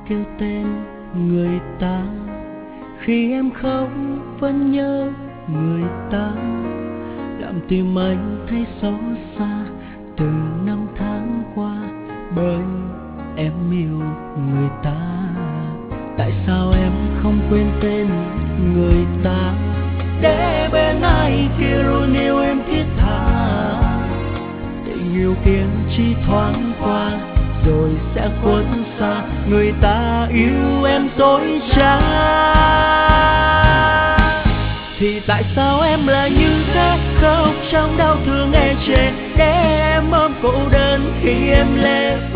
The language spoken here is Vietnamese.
kêu tên người ta, khi em khóc vẫn nhớ người ta, làm tim anh thấy xót xa từng năm tháng qua, bởi em yêu người ta. Tại sao em không quên tên người ta, để bên ai kia luôn yêu em thiết tha. Tình yêu kia chỉ thoáng qua rồi sẽ khuất xa, người ta yêu em dối trá. Thì tại sao em lại như thế, khóc trong đau thương e chề, để em ôm cô đơn khi em lệ